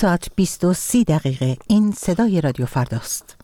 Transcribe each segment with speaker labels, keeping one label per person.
Speaker 1: ساعت 20:30 این صدای رادیو فرداست.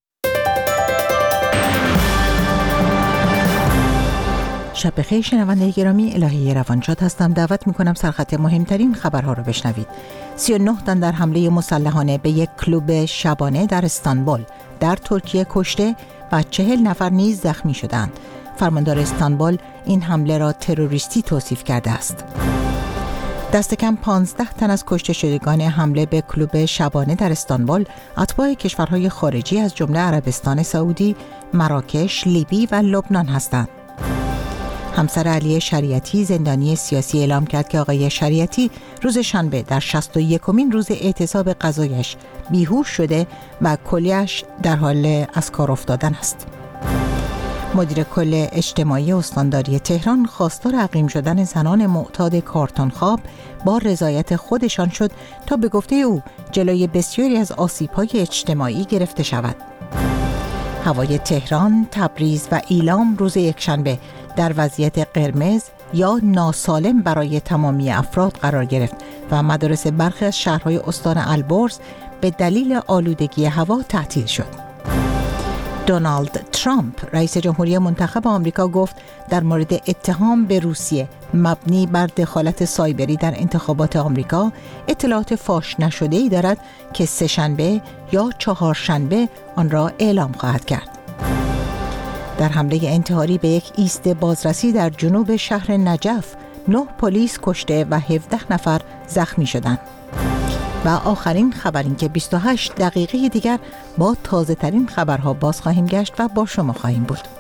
Speaker 1: شب بخیر شنونده گرامی، الهی روانشاد هستم. دعوت میکنم سرخط مهمترین خبرها رو بشنوید. 39 تن در حمله مسلحانه به یک کلوب شبانه در استانبول در ترکیه کشته و 40 نفر نیز زخمی شدند. فرماندار استانبول این حمله را تروریستی توصیف کرده است. دست کم 15 تن از کشته شدگان حمله به کلوب شبانه در استانبول اتباع کشورهای خارجی از جمله عربستان سعودی، مراکش، لیبی و لبنان هستند. همسر علی شریعتی زندانی سیاسی اعلام کرد که آقای شریعتی روز شنبه در 61مین روز اعتصاب قضایش بیهوش شده و کلیه‌اش در حال از کار افتادن است. مدیر کل اجتماعی استانداری تهران خواستار اقیم شدن زنان معتاد کارتون خواب با رضایت خودشان شد تا به گفته او جلوی بسیاری از آسیب‌های اجتماعی گرفته شود. هوای تهران، تبریز و ایلام روز یکشنبه در وضعیت قرمز یا ناسالم برای تمامی افراد قرار گرفت و مدارس برخی از شهرهای استان البرز به دلیل آلودگی هوا تعطیل شد. دونالد ترامپ رئیس جمهوری منتخب آمریکا گفت در مورد اتهام به روسیه مبنی بر دخالت سایبری در انتخابات آمریکا اطلاعات فاش نشده‌ای دارد که سه‌شنبه یا چهارشنبه آن را اعلام خواهد کرد. در حمله انتحاری به یک ایست بازرسی در جنوب شهر نجف 9 پلیس کشته و 17 نفر زخمی شدند. و آخرین خبر این که 28 دقیقه دیگر با تازه ترین خبرها باز خواهیم گشت و با شما خواهیم بود.